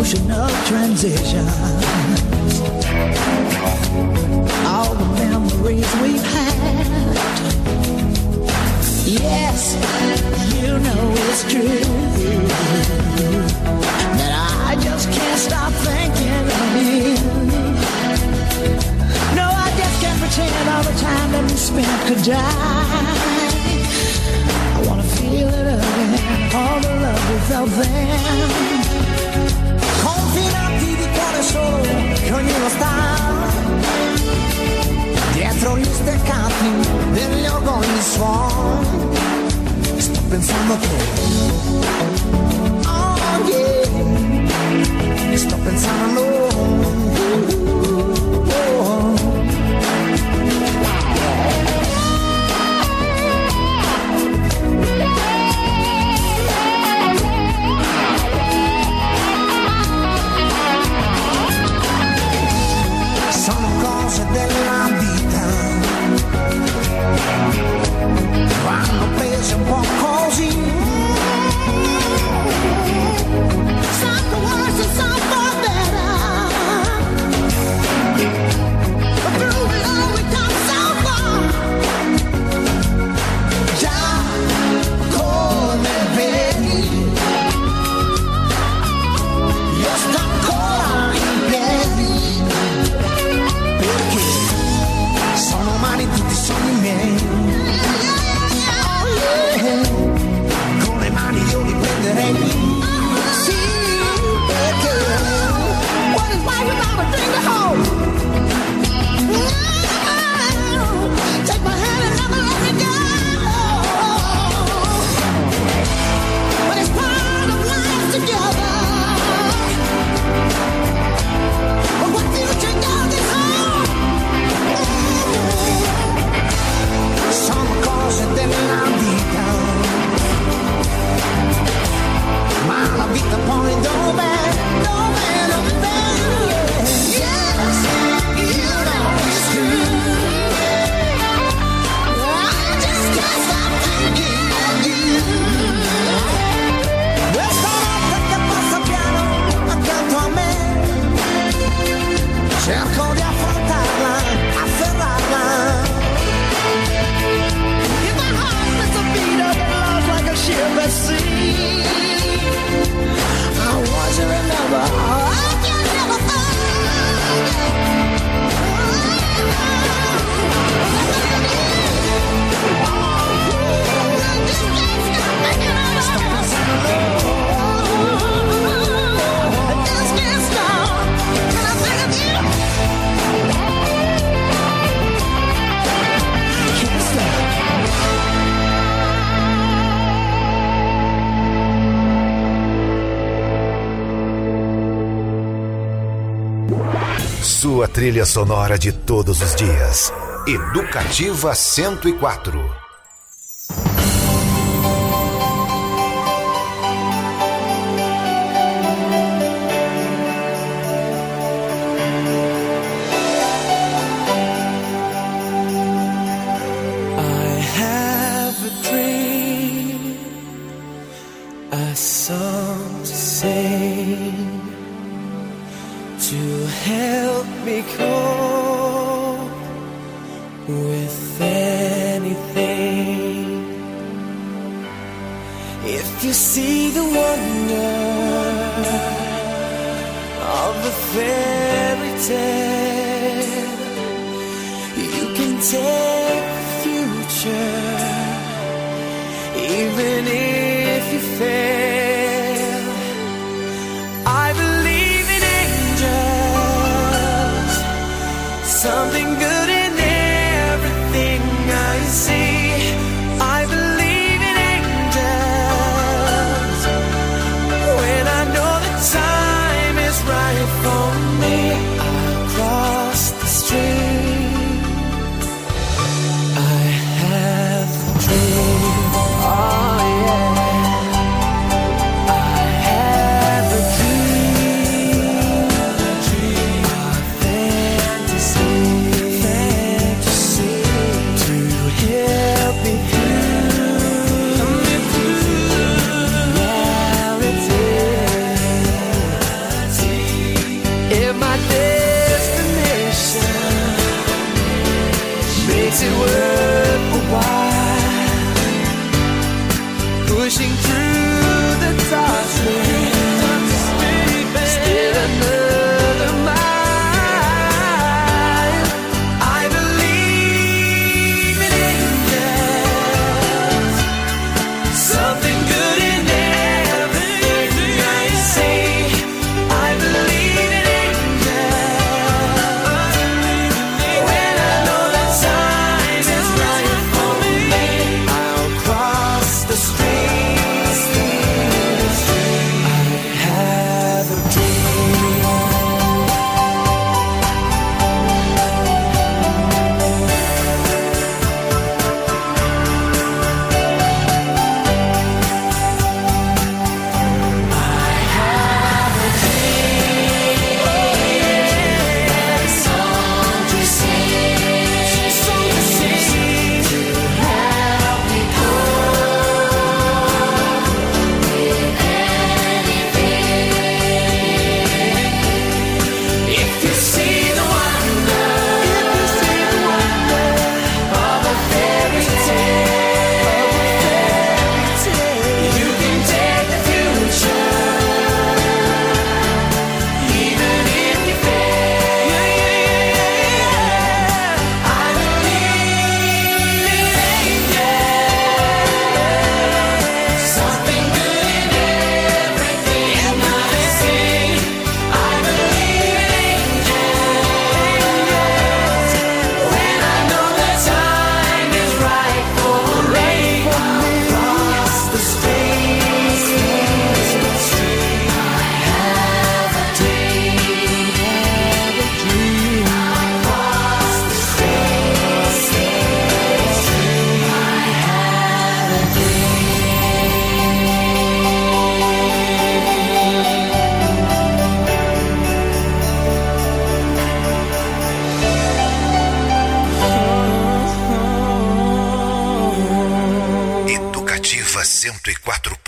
emotional transition. All the memories we've had. Yes, you know it's true that I just can't stop thinking of you. No, I just can't pretend all the time that we spent could die. I wanna feel it again, all the love we felt then. Confinati di cuore solo, che ognuno sta dietro gli steccati degli orgogli suoni. Sto pensando a te, oh yeah, sto pensando a loro. Sono cose della vita, vanno prese un po' così. Some for worse and some for better, but through it all we come so far. Già come vedi, io sto ancora in piedi, perché sono umani tutti i sogni miei. Oh yeah, con le mani io li prenderei. Sì, perché what is life without a thing to hold? Take my hand and never let me go. But it's part of life together. But what future does is home. Sono cose della vita, ma la vita poi dov'è? Yes, you know it's true. I just can't stop thinking of you. Questa notte che passa piano accanto a me, cerco di affrontarla, afferrarla. If my heart was a beat up and lost like a ship at sea, I want you to remember I can never Sua trilha sonora de todos os dias. Educativa 104. I have a dream, a song to sing, to help me cope with anything. If you see the wonder of the fairy tale, you can take the future, even if you fail. I believe in angels, something good in everything I see. I believe in angels when I know the time is right for me. I'll cross the stream. I have a dream. Oh yeah.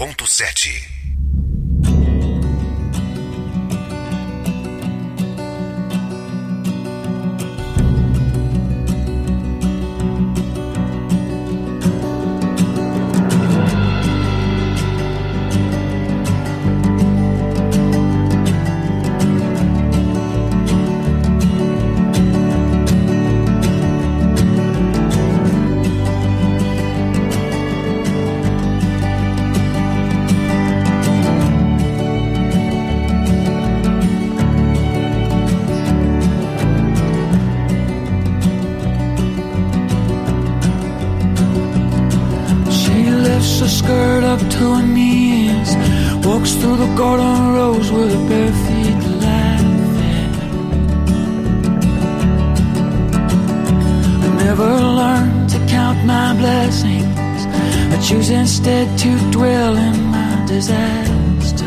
90.7. Skirt up to her knees, walks through the garden rows with her bare feet laughing. I never learned to count my blessings, I choose instead to dwell in my disasters.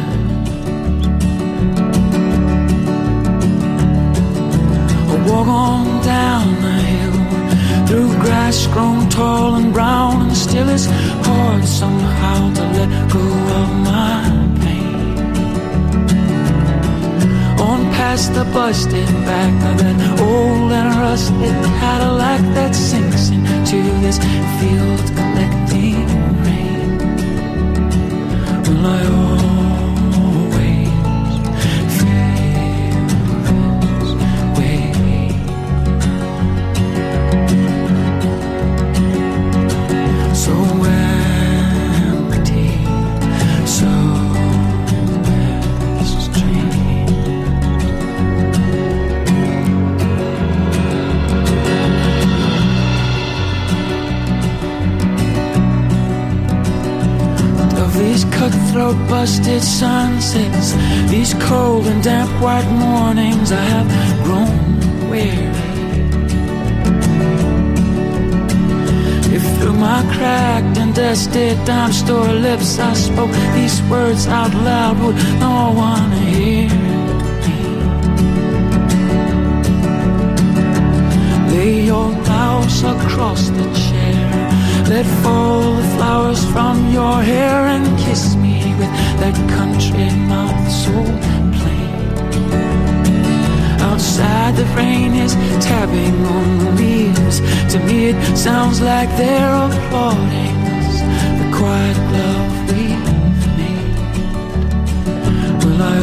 I walk on down the hill through grass grown tall and brown, and still it's hard somehow to let go of my pain. On past the busted back of that old and rusted Cadillac that sinks into this field collecting rain. Will I always feel this way? So empty, so strange. Of these cutthroat busted sunsets, these cold and damp white mornings, I have grown weary. If through my cracked and dusted dime store lips I spoke these words out loud, would no one hear me? Lay your blouse across the chair, let fall the flowers from your hair, and kiss me with that country mouth so plain. Outside the rain is tapping on the leaves, to me it sounds like they're applauding us, the quiet love we've made. Will I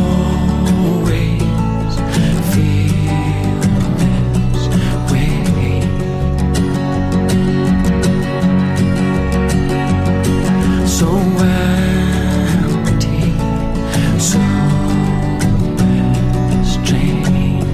always feel this way? So empty, so strange.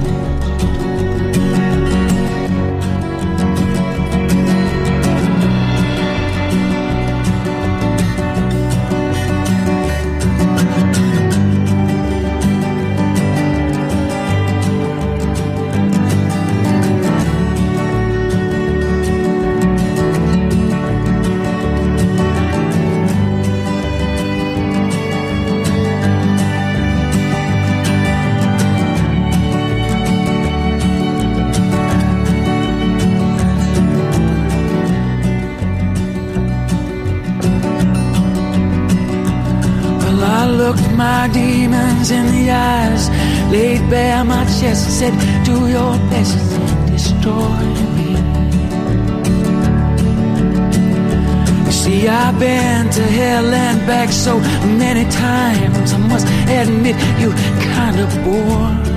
Looked my demons in the eyes, laid bare my chest, said, do your best and destroy me. You see, I've been to hell and back so many times, I must admit you kind of bore me.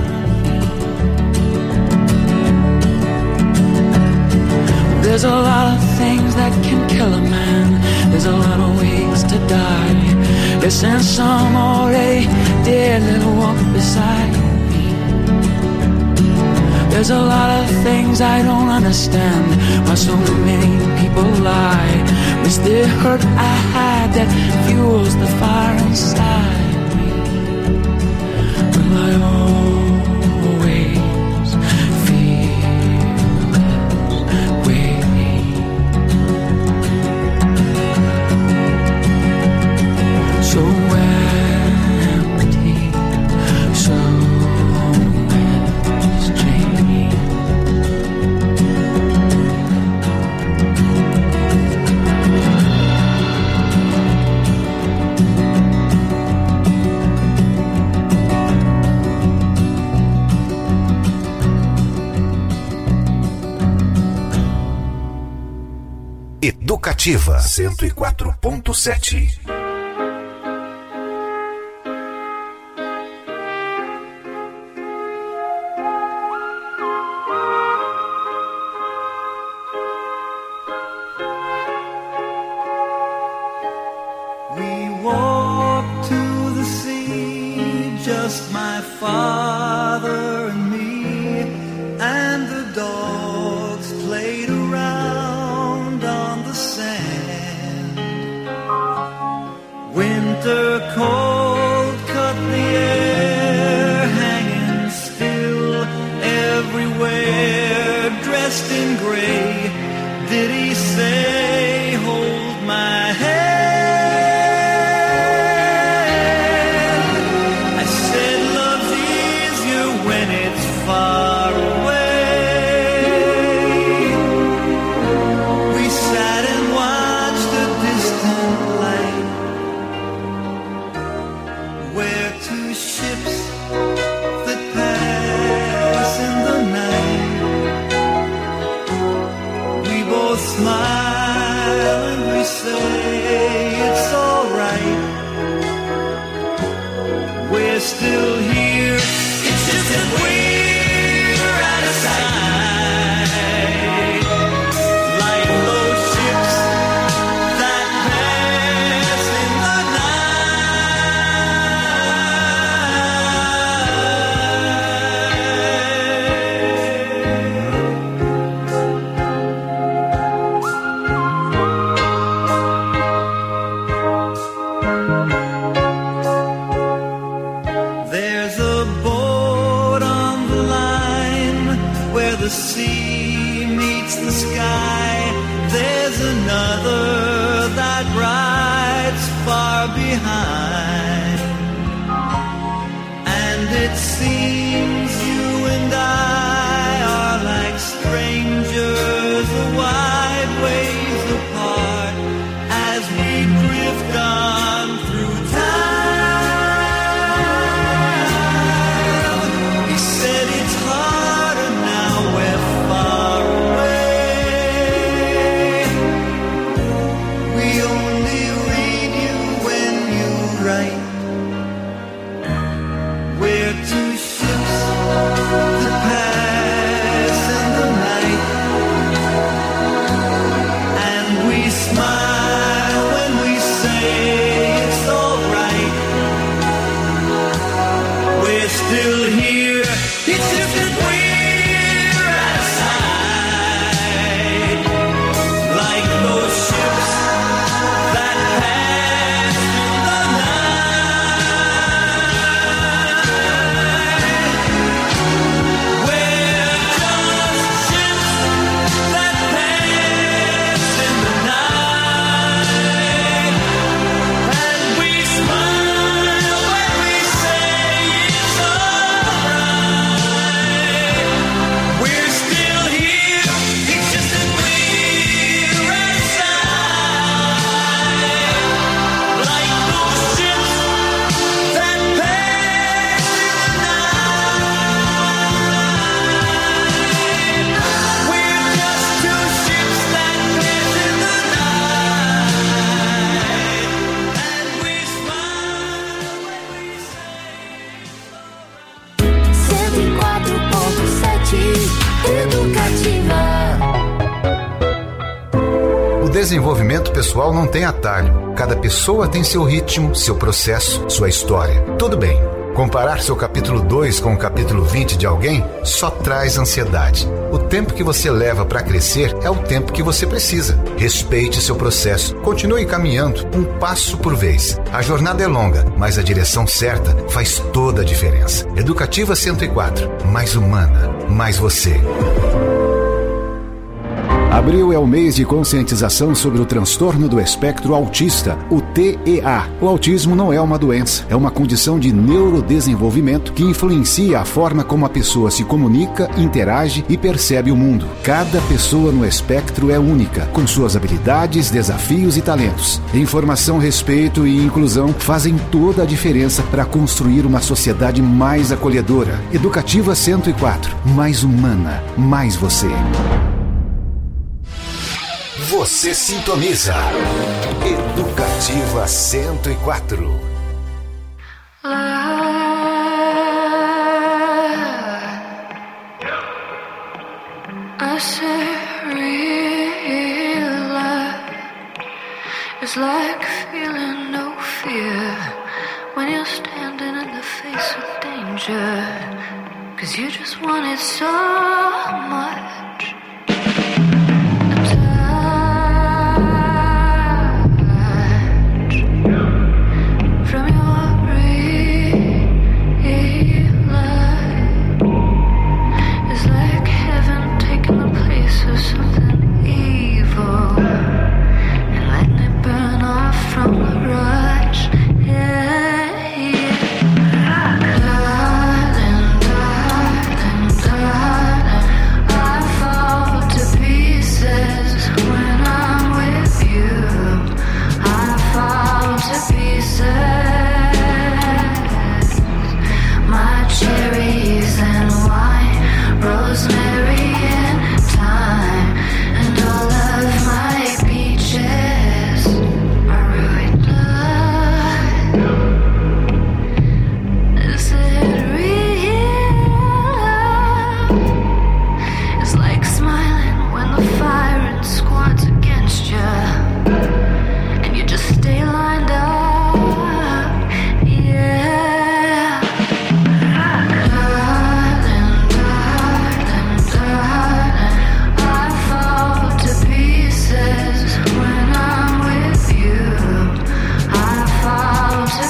There's a lot of things that can kill a man, there's a lot of ways to die. Yes, and some already dead little walk beside me. There's a lot of things I don't understand, why so many people lie. It's the hurt I hide that fuels the fire inside me. Will I always feel this way? So empty, so strange. Educativa 104.7. Desenvolvimento pessoal não tem atalho. Cada pessoa tem seu ritmo, seu processo, sua história. Tudo bem. Comparar seu capítulo 2 com o capítulo 20 de alguém só traz ansiedade. O tempo que você leva para crescer é o tempo que você precisa. Respeite seu processo. Continue caminhando, um passo por vez. A jornada é longa, mas a direção certa faz toda a diferença. Educativa 104. Mais humana, mais você. Abril é o mês de conscientização sobre o transtorno do espectro autista, o TEA. O autismo não é uma doença, é uma condição de neurodesenvolvimento que influencia a forma como a pessoa se comunica, interage e percebe o mundo. Cada pessoa no espectro é única, com suas habilidades, desafios e talentos. Informação, respeito e inclusão fazem toda a diferença para construir uma sociedade mais acolhedora. Educativa 104. Mais humana, mais você. Você sintoniza Educativa 104. I say real life is like feeling no fear when you're standing in the face of danger, 'cause you just want it so much. From your real life is like heaven taking the place of something evil and letting it burn off from the rush. Yeah, yeah. Darling, darling, darling, I fall to pieces when I'm with you. I fall to pieces. My cherries and wine, rosemary and thyme, and all of my peaches are ruined blood. Is it real? It's like smiling when the fire squads against you, and you just stay lined up. Yeah. Darling, darling, darling, I fall to pieces when I'm with you. I fall to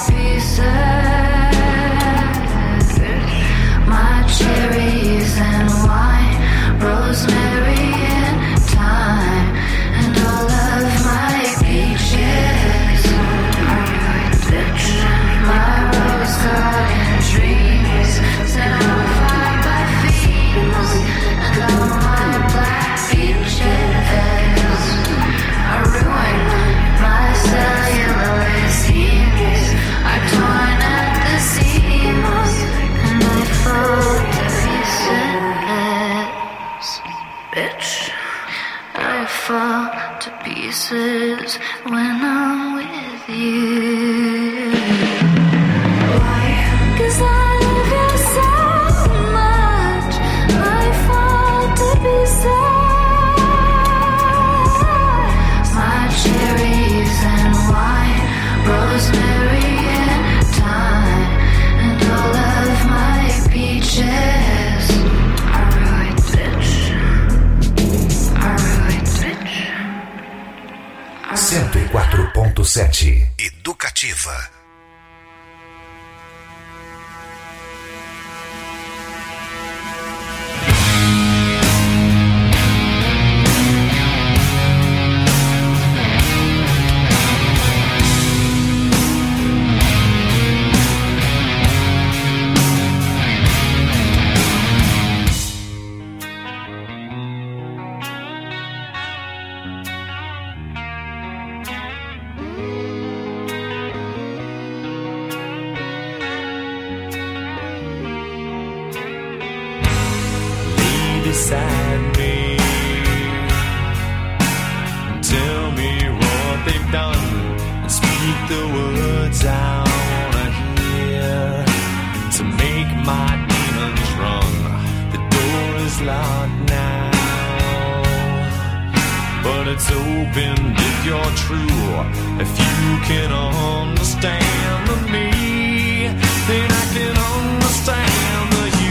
pieces. My cherries and wine, rosemary and thyme, and all of my peaches are ruined, bitch. My rose garden dreams set on fire by fiends, and all my black peaches are ruined. My celluloid seams are torn at the seams, and I fall to pieces, bitch. I fall to pieces when I'm with you. Why? 'Cause I love you so much. I fall to pieces. My cherries and wine, rosemary and thyme, and all of my peaches are ruined, bitch. Are ruined, bitch. 104.7 Educativa. Beside me, tell me what they've done, and speak the words I wanna hear to make my demons run. The door is locked now, but it's open if you're true. If you can understand me, then I can understand the you.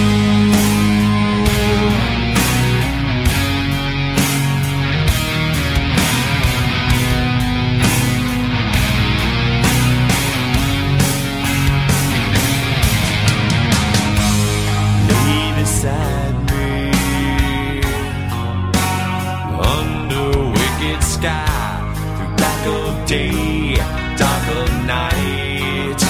Beside me, under wicked sky, through dark of day, dark of night,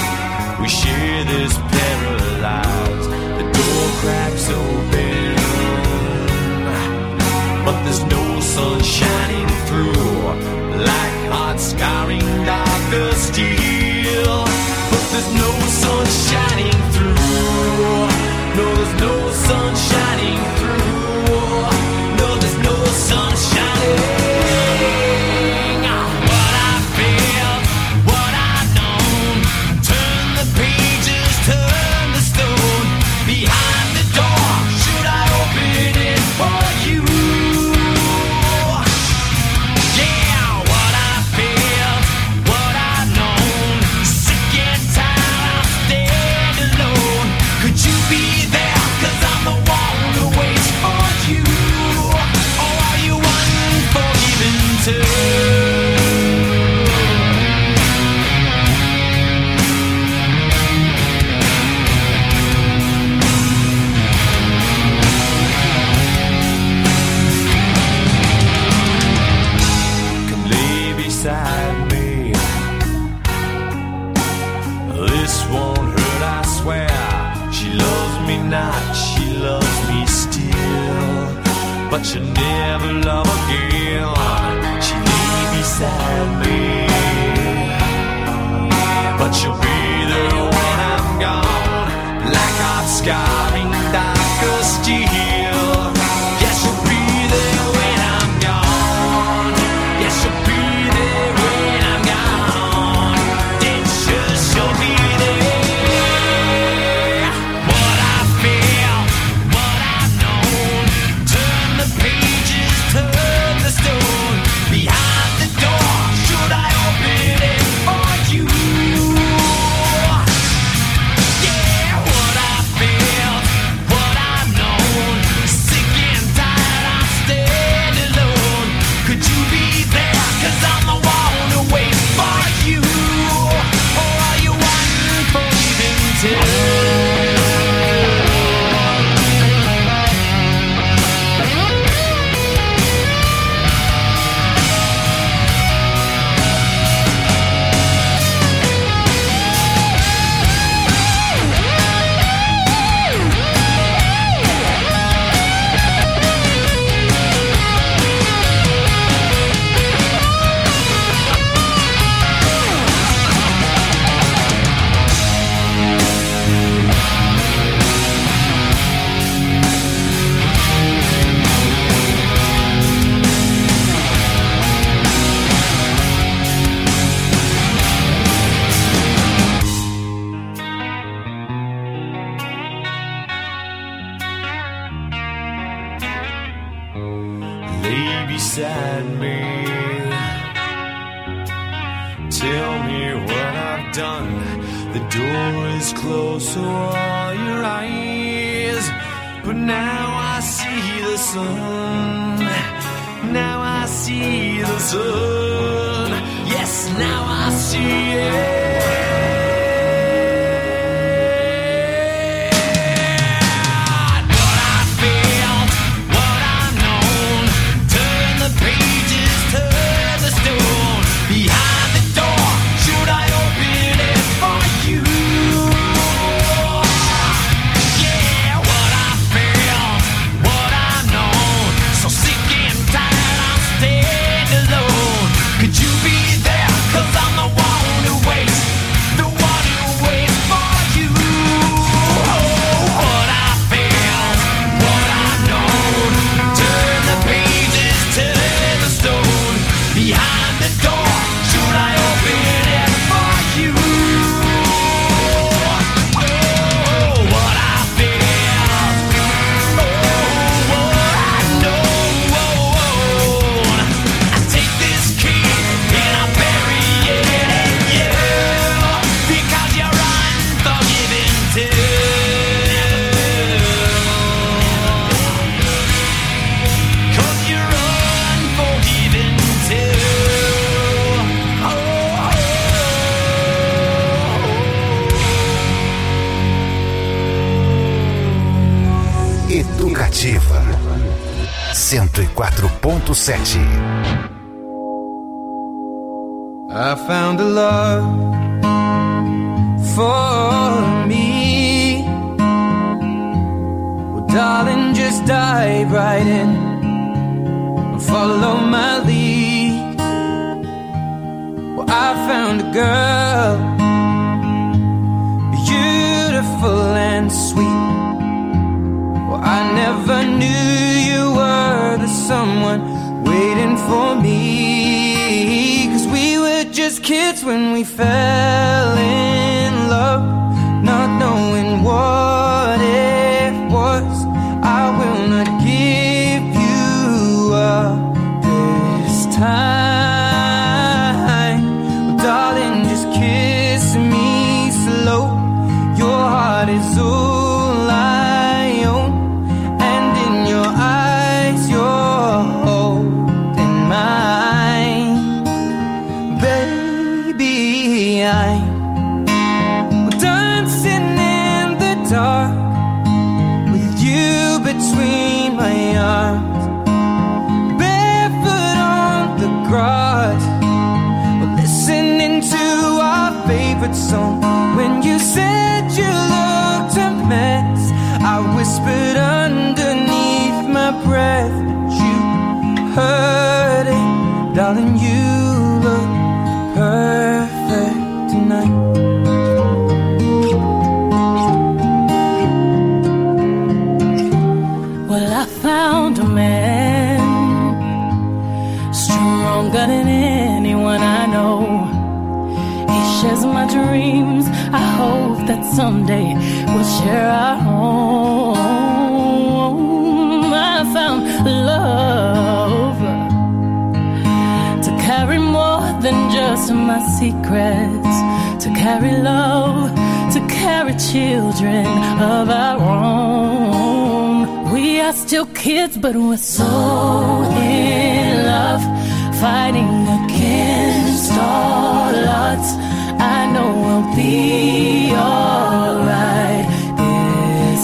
but she'll never love again. She lay beside me, but she'll be there when I'm gone. Blackout scarring dark as steel. Yes, she'll be there when I'm gone. Yes, she'll be there when I'm gone. Then she'll be there. What I feel, what I've known. Turn the pages, turn the stone. Behind the door, should I open it for you? Yeah, what I feel, what I've known. Sick and tired, I'm staying alone. Could you be there? 'Cause I'm the one who waits for you. Or are you wanting for leaving too? Lay beside me. Tell me what I've done. The door is closed, so are your eyes. But now I see the sun. Now I see the sun. Yes, now I see it. What I felt, what I've known. Turn the pages, turn the stone. Behind the door, should I open it for you? Yeah, what I felt, what I've known. So sick and tired, I'm staying alone. Could you be there? 'Cause I'm the one who waits, the one who waits for you. Oh, what I felt, what I've known. Turn the pages, turn the stone. Behind the door, should I open it for you? Oh, what I felt, oh, what I know. I take this key and I bury it in you, because you're unforgiving too. 'Cause you're unforgiving too. Educativa 104.7. I found a love for me. Well, darling, just dive right in and follow my lead. Well, I found a girl, beautiful and sweet. Well, I never knew you were the someone waiting for me. 'Cause we were just kids when we fell in love, not knowing what it was. I will not give you up this time. Well, darling, just kiss me slow. Your heart is all I own, and in your eyes you're holding mine. Baby, I'm dancing in the dark with you between my arms, barefoot on the grass. We're listening to our favorite song. When you said you looked a mess, I whispered underneath my breath, my secrets, to carry love, to carry children of our own. We are still kids, but we're so in love, fighting against all odds. I know we'll be alright this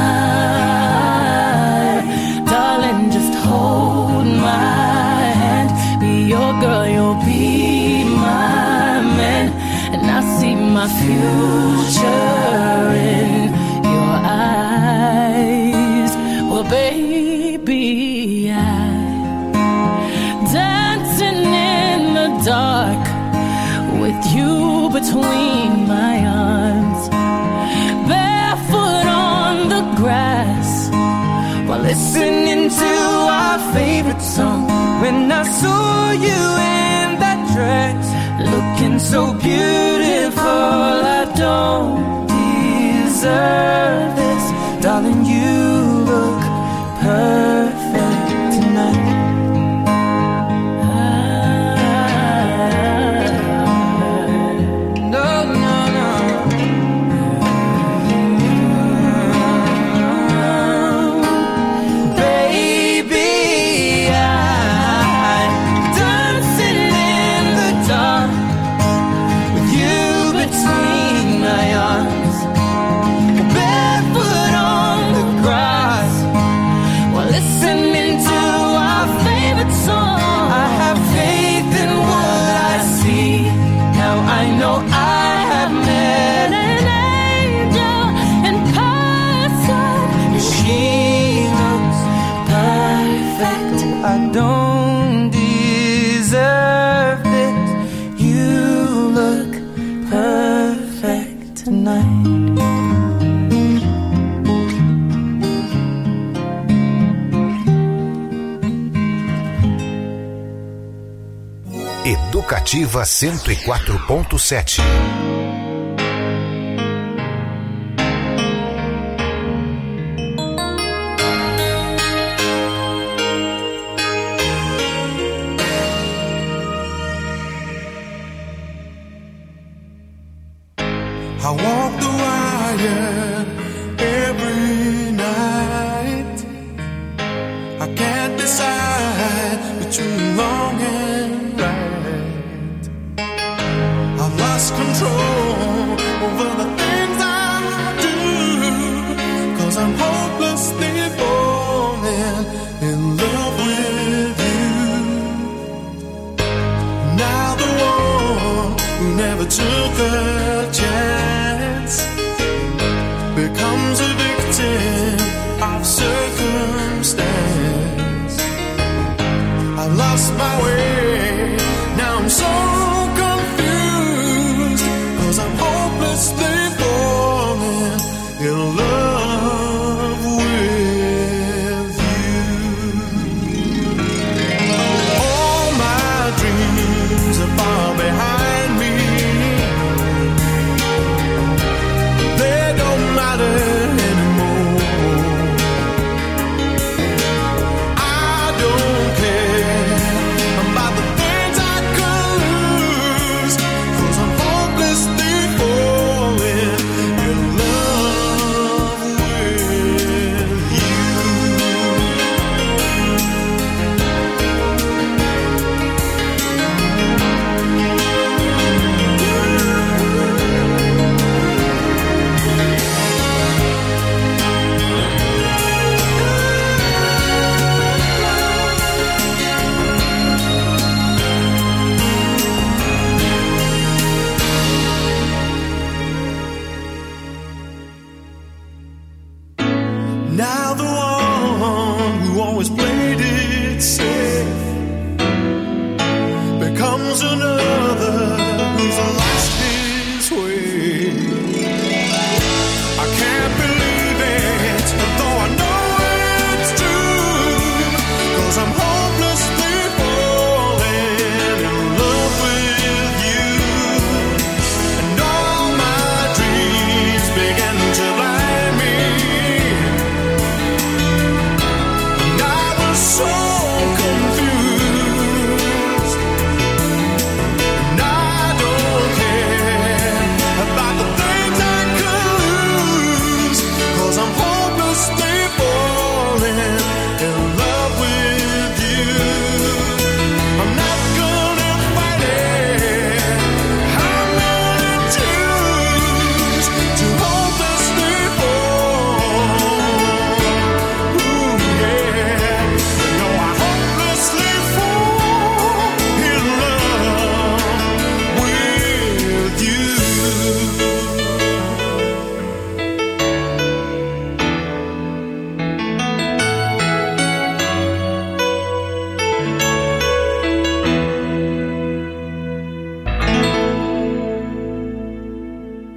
time. Darling, just hold my hand. Be your girl, you'll be my man. And I see my future in your eyes. Well, baby, I'm dancing in the dark with you between my arms, barefoot on the grass, while listening to our favorite song. When I saw you in that dress, looking so beautiful, I don't deserve this. Darling, you look perfect tonight. Educativa 104.7. I walk the wire every night. I can't decide between wrong and right. I've lost control over the things I do, 'cause I'm hopelessly falling in love with you. Now the one who never took a chance becomes a victim of circumstance. I've lost my way, now I'm so confused, 'cause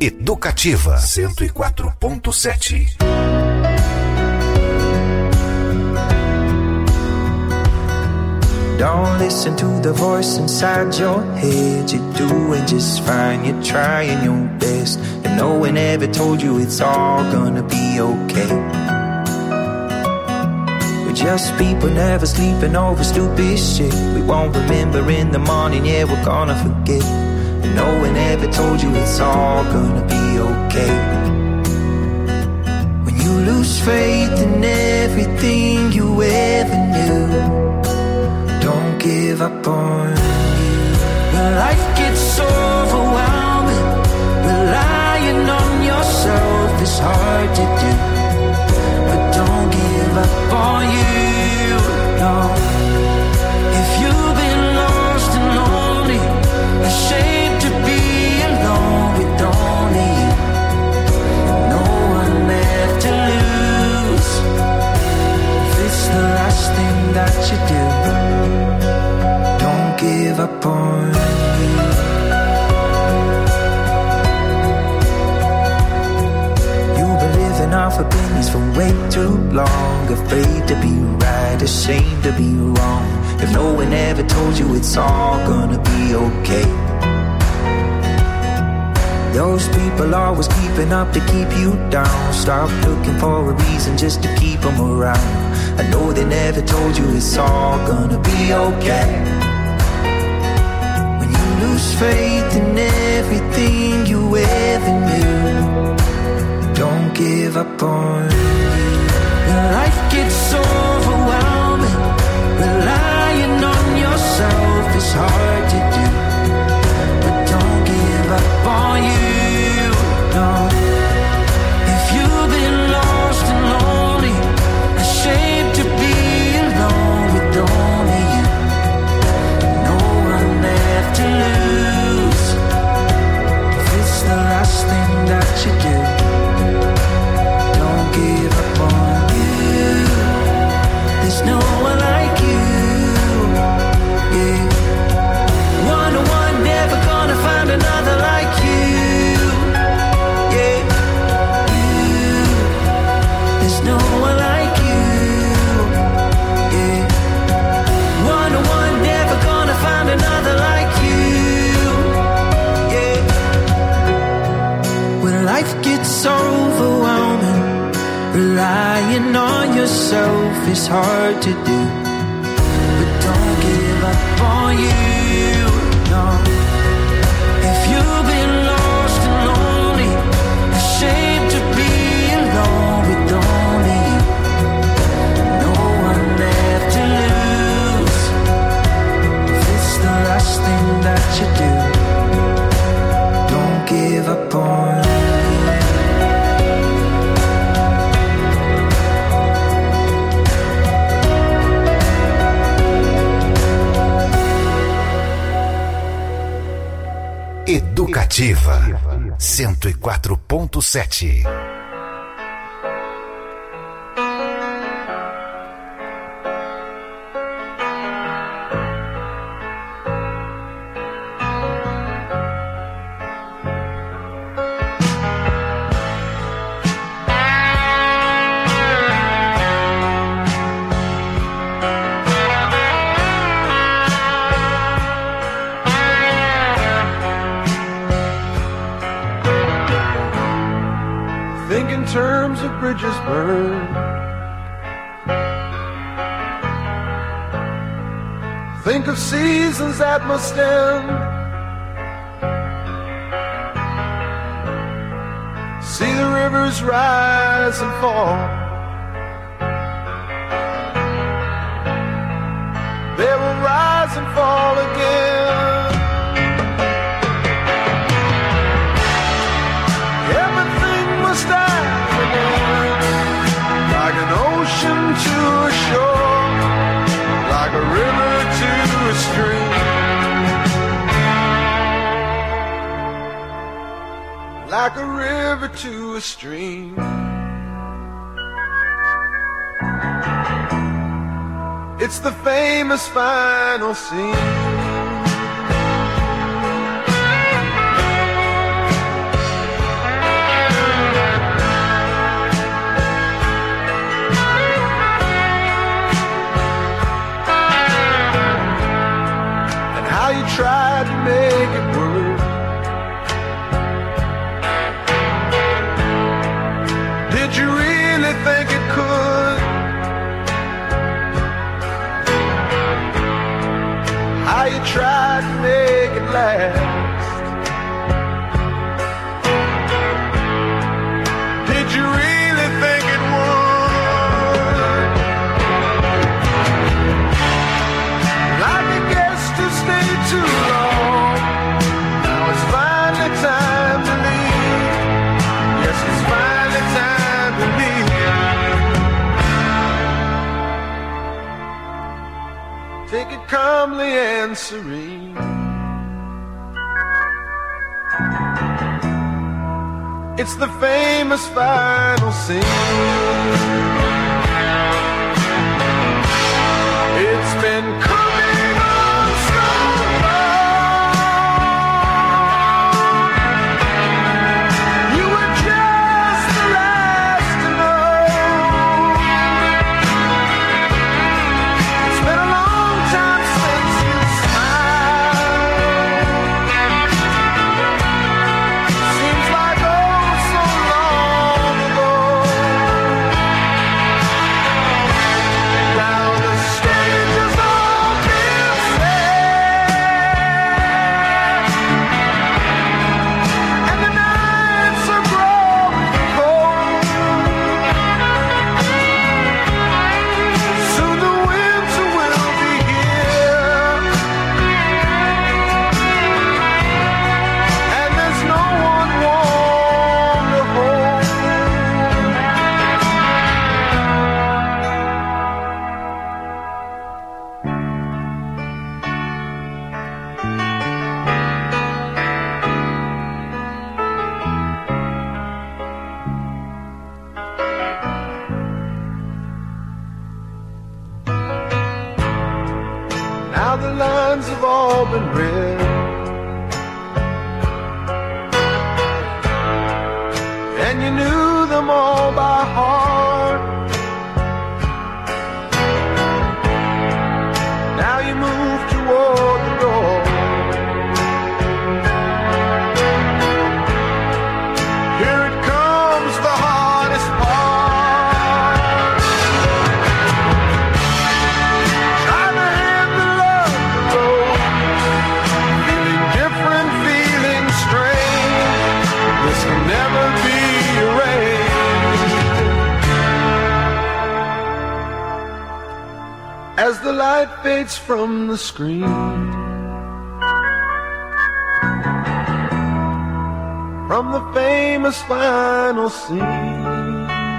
Educativa 104.7. Don't listen to the voice inside your head. You're doing just fine, you're trying your best, and no one ever told you it's all gonna be okay. We're just people never sleeping over stupid shit. We won't remember in the morning, yeah, we're gonna forget. And no one ever told you it's all gonna be okay. When you lose faith in everything you ever knew, don't give up on you. When life gets overwhelming, relying on yourself is hard to do. But don't give up on you, no. If you've been lost and lonely, ashamed to be alone with only you, no one left to lose. If it's the last thing that you do, don't give up on you. You've been living off opinions for way too long, afraid to be right, ashamed to be wrong. If no one ever told you it's all gonna be okay. Those people always keeping up to keep you down. Stop looking for a reason just to keep them around. I know they never told you it's all gonna be okay. When you lose faith in everything you ever knew, don't give up on you. When life gets overwhelming, relying on yourself is hard to do. But don't give up on you, no. If you've been lost and lonely, ashamed to be alone with only you, no one left to lose. If it's the last thing that you do, don't give up on you. There's no one like you, yeah. One-on-one, never gonna find another like you, yeah. You, there's no one like you, yeah. One-on-one, never gonna find another like you, yeah. When life gets overwhelming, relying on yourself is hard to do. But don't give up on you, no. If you've been lost and lonely, ashamed to be alone with only you, no one left to lose. If it's the last thing that you do, don't give up on you. Educativa 104.7. Think in terms of bridges burned. Think of seasons that must end. See the rivers rise and fall. They will rise and fall again. Like an ocean to a shore, like a river to a stream, like a river to a stream. It's the famous final scene. think it could? How you tried to make it last? Did you really think it would? Like a guest who stayed too long. Now it's finally time to leave. Yes, it's finally time to leave. Take it calmly and serene. It's the famous final scene. It's been coming on so long. You were just the last to know. It's been a long time since you smiled. Seems like oh so long ago. Now the stage is all been set, and the nights are growing cold. Soon the winter will be here, and there's no one warm to hold. Now the lines have all been read, and you knew them all by heart. Now you move toward the door. Here it comes, the hardest part. Trying to hand the love the road. Feeling different, feeling strange. This can never be arranged. As the light fades from the screen, from the famous final scene.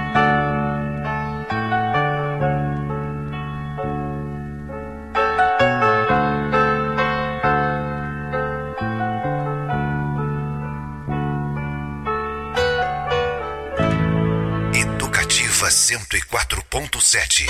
Educativa 104.7.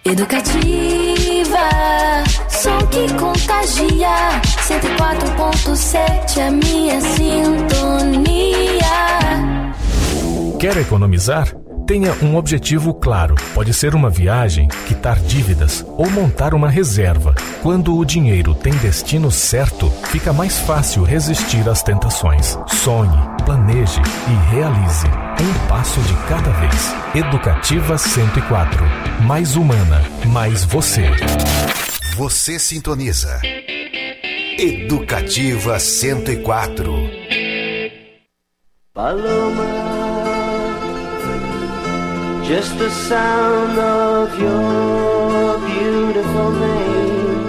Educativa, som que contagia. 104.7 é minha sintonia. Quer economizar? Tenha um objetivo claro. Pode ser uma viagem, quitar dívidas ou montar uma reserva. Quando o dinheiro tem destino certo, fica mais fácil resistir às tentações. Sonhe, planeje e realize. Um passo de cada vez. Educativa 104. Mais humana, mais você. Você sintoniza. Educativa 104. Paloma, just the sound of your beautiful name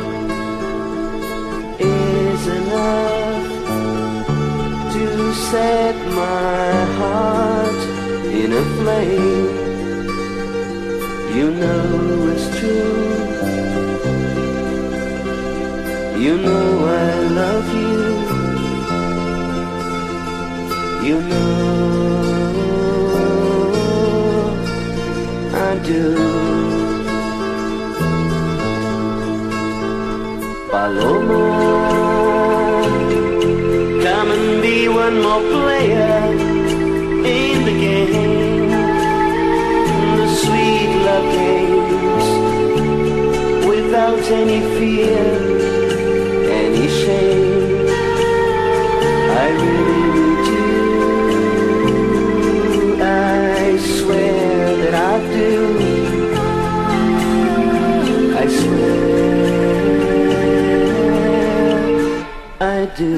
is enough to set my heart in a flame. You know it's true. You know I love you. You know I do. Paloma, come and be one more player in the game. The sweet love games without any fear, any shame. I really need you. I swear that I do. I swear I do.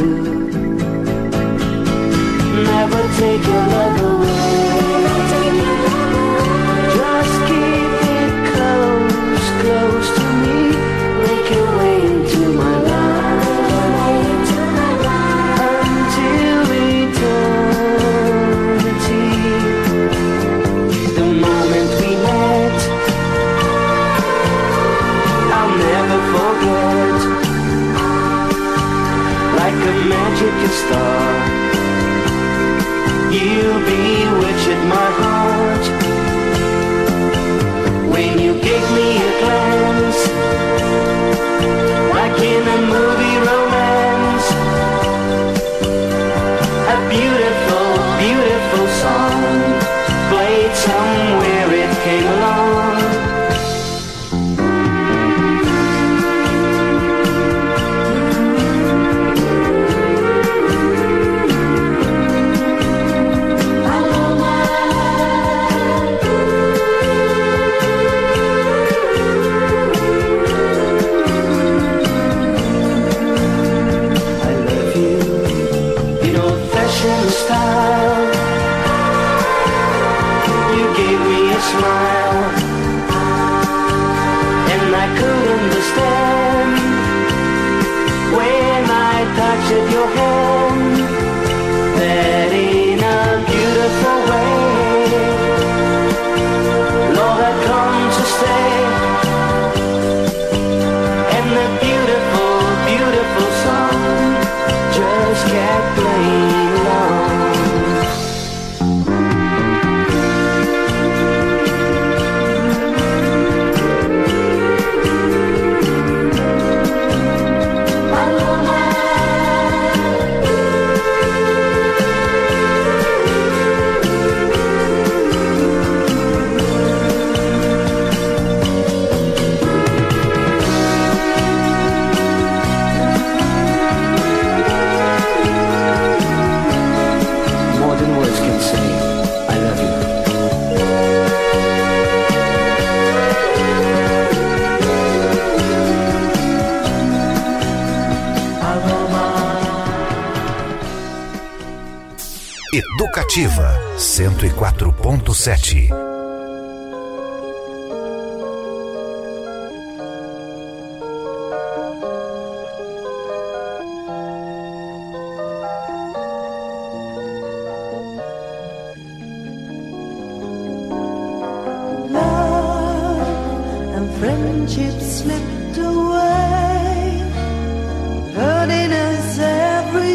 Never take your love away. Just keep it close, close to me. Make your way into my life until eternity. The moment we met, I'll never forget. Like a magic star, you bewitched my heart. When you gave me a glance, like in a movie romance, a beautiful, beautiful song played somewhere it came along. Your hand, that in a beautiful way, Lord, I've come to stay, and the beautiful, beautiful song just kept playing along. Educativa 104.7. Friendship slipped away, hurting us every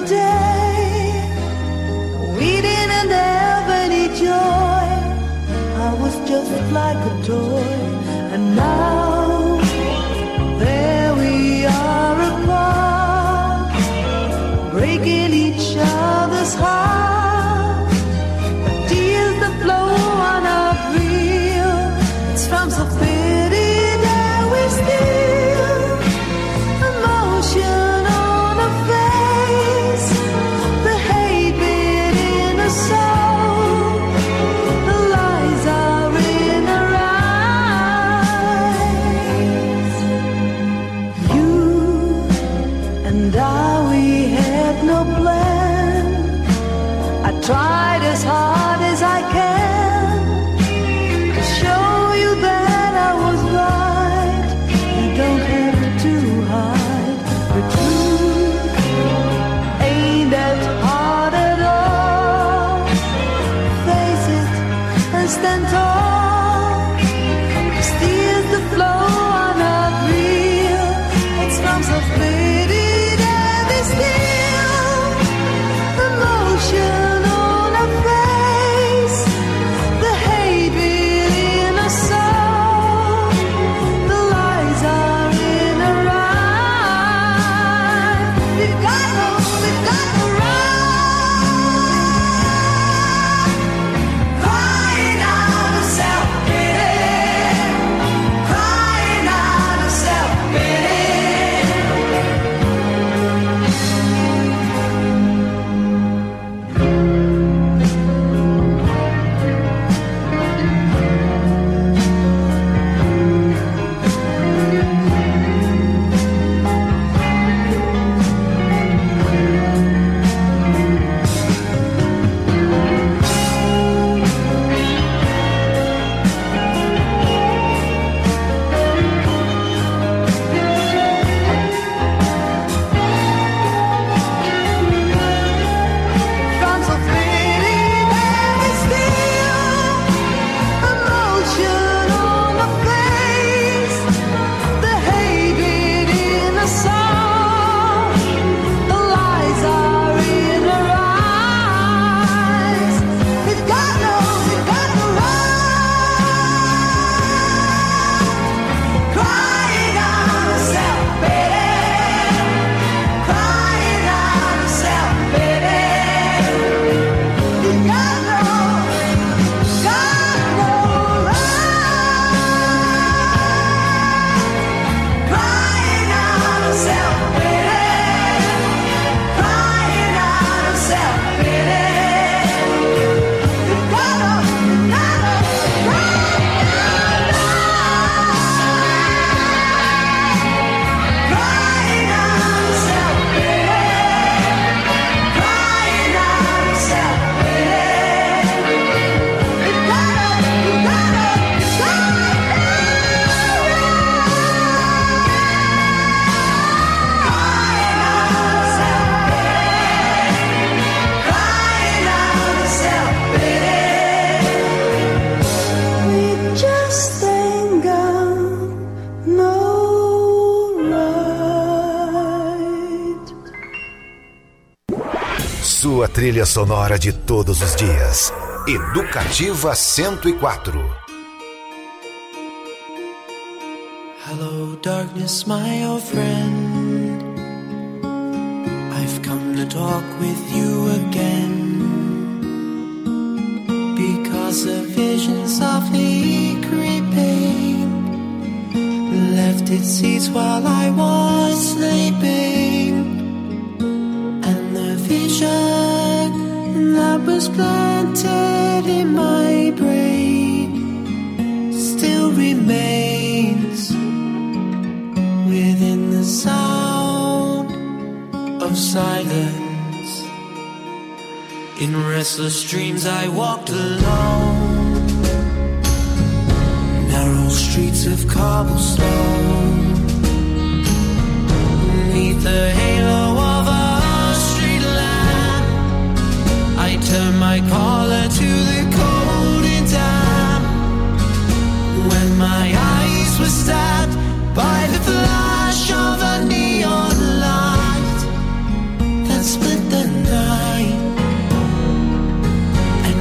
day. We didn't have any joy. I was just like a toy. And now there we are apart, breaking each other's heart. But tears that flow are not real. It's from self-pity that we steal. Emotion on a face, the hate bit in a soul. The lies are in our eyes. You and I, we had no plan. I tried as hard as I can to show you that I was right. You don't have to hide the truth. Ain't that hard at all? Face it and stand tall. 'Cause tears that flow are not real. It's from self-pity that we steal. Emotion on our face, the hate within our soul. The lies are in our eyes. We've got to run. Crying out of self-pity, crying out of self-pity. From self-pity that we steal. Emotion on the face, the hate within our soul. The lies are in our eyes. We've got to run. Crying out of self-pity, crying out of self-pity. We've got to run. Crying out of self-pity, crying out of self-pity. We've got to crying out of self-pity, crying out of self-pity. We've crying out of self-pity. We just ain't got no right. Sua trilha sonora de todos os dias. Educativa 104. Hello, darkness, my old friend. I've come to talk with you again. Because a vision softly creeping left its seeds while I was sleeping. And the vision that was planted in my brain still remains within the sound of silence. In restless dreams I walked alone, narrow streets of cobblestone, beneath the halo of a street lamp. I turned my collar to the cold and damp. When my eyes were stabbed